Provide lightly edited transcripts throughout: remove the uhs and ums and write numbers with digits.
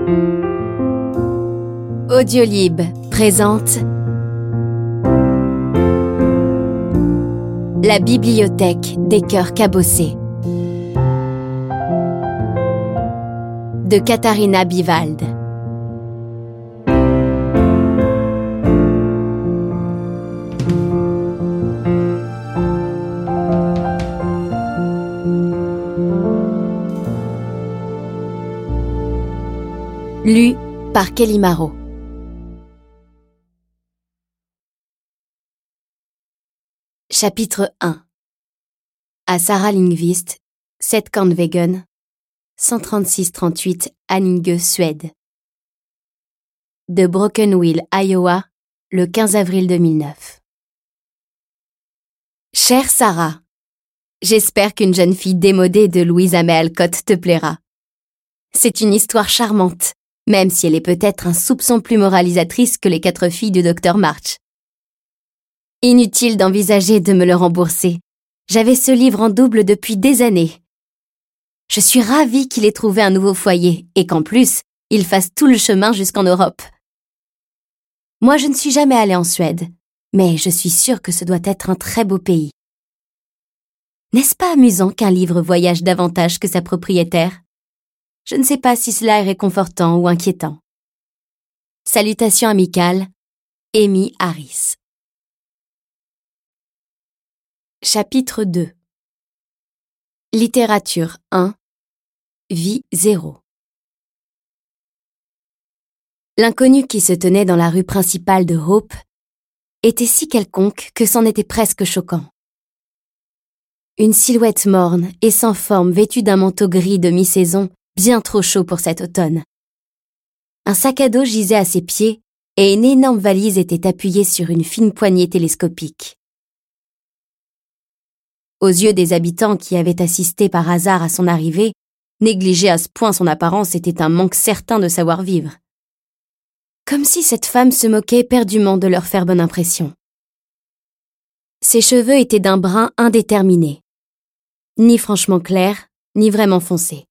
Audiolib présente La bibliothèque des cœurs cabossés de Katharina Biwald. Lu par Kelly Marot. Chapitre 1. À Sarah Lindqvist, 7 Kantvägen, 136-38 Haninge, Suède. De Broken Wheel, Iowa, le 15 avril 2009. Chère Sarah, j'espère qu'une jeune fille démodée de Louisa May Alcott te plaira. C'est une histoire charmante, même si elle est peut-être un soupçon plus moralisatrice que les 4 filles du Dr March. Inutile d'envisager de me le rembourser. J'avais ce livre en double depuis des années. Je suis ravie qu'il ait trouvé un nouveau foyer et qu'en plus, il fasse tout le chemin jusqu'en Europe. Moi, je ne suis jamais allée en Suède, mais je suis sûre que ce doit être un très beau pays. N'est-ce pas amusant qu'un livre voyage davantage que sa propriétaire ? Je ne sais pas si cela est réconfortant ou inquiétant. Salutations amicales, Amy Harris. Chapitre 2. Littérature 1. Vie 0. L'inconnu qui se tenait dans la rue principale de Hope était si quelconque que c'en était presque choquant. Une silhouette morne et sans forme vêtue d'un manteau gris de mi-saison, bien trop chaud pour cet automne. Un sac à dos gisait à ses pieds et une énorme valise était appuyée sur une fine poignée télescopique. Aux yeux des habitants qui avaient assisté par hasard à son arrivée, négliger à ce point son apparence était un manque certain de savoir-vivre. Comme si cette femme se moquait éperdument de leur faire bonne impression. Ses cheveux étaient d'un brun indéterminé, ni franchement clairs, ni vraiment foncés.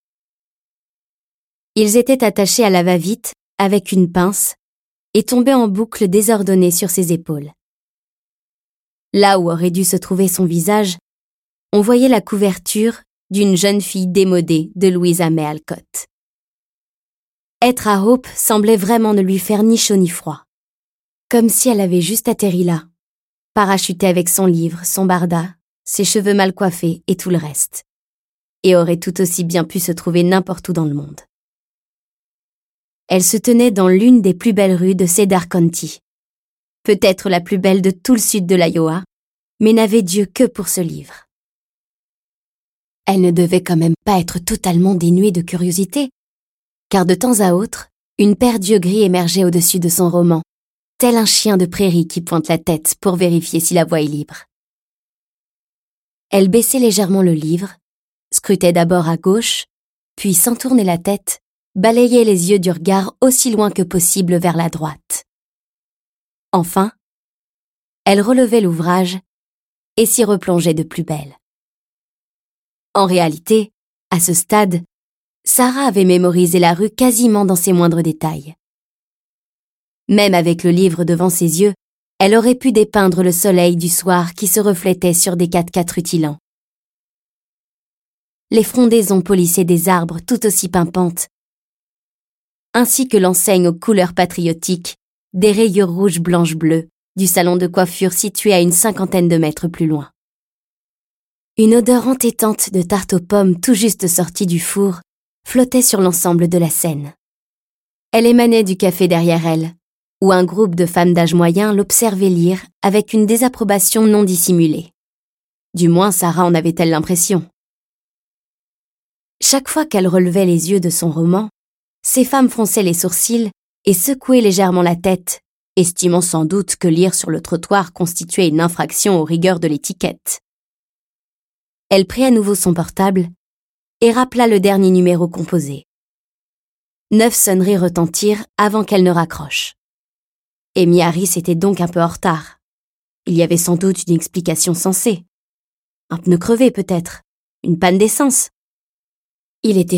Ils étaient attachés à la va-vite avec une pince et tombaient en boucles désordonnées sur ses épaules. Là où aurait dû se trouver son visage, on voyait la couverture d'une jeune fille démodée de Louisa May Alcott. Être à Hope semblait vraiment ne lui faire ni chaud ni froid. Comme si elle avait juste atterri là, parachutée avec son livre, son barda, ses cheveux mal coiffés et tout le reste, et aurait tout aussi bien pu se trouver n'importe où dans le monde. Elle se tenait dans l'une des plus belles rues de Cedar County, peut-être la plus belle de tout le sud de l'Iowa, mais n'avait Dieu que pour ce livre. Elle ne devait quand même pas être totalement dénuée de curiosité, car de temps à autre, une paire d'yeux gris émergeait au-dessus de son roman, tel un chien de prairie qui pointe la tête pour vérifier si la voie est libre. Elle baissait légèrement le livre, scrutait d'abord à gauche, puis sans tourner la tête, balayait les yeux du regard aussi loin que possible vers la droite. Enfin, elle relevait l'ouvrage et s'y replongeait de plus belle. En réalité, à ce stade, Sarah avait mémorisé la rue quasiment dans ses moindres détails. Même avec le livre devant ses yeux, elle aurait pu dépeindre le soleil du soir qui se reflétait sur des 4x4 rutilants. Les frondaisons polissaient des arbres tout aussi pimpantes, ainsi que l'enseigne aux couleurs patriotiques des rayures rouges blanches bleues du salon de coiffure situé à une 50aine de mètres plus loin. Une odeur entêtante de tarte aux pommes tout juste sortie du four flottait sur l'ensemble de la scène. Elle émanait du café derrière elle, où un groupe de femmes d'âge moyen l'observait lire avec une désapprobation non dissimulée. Du moins, Sarah en avait-elle l'impression. Chaque fois qu'elle relevait les yeux de son roman, ces femmes fronçaient les sourcils et secouaient légèrement la tête, estimant sans doute que lire sur le trottoir constituait une infraction aux rigueurs de l'étiquette. Elle prit à nouveau son portable et rappela le dernier numéro composé. 9 sonneries retentirent avant qu'elle ne raccroche. Amy Harris était donc un peu en retard. Il y avait sans doute une explication sensée. Un pneu crevé peut-être, une panne d'essence. Il était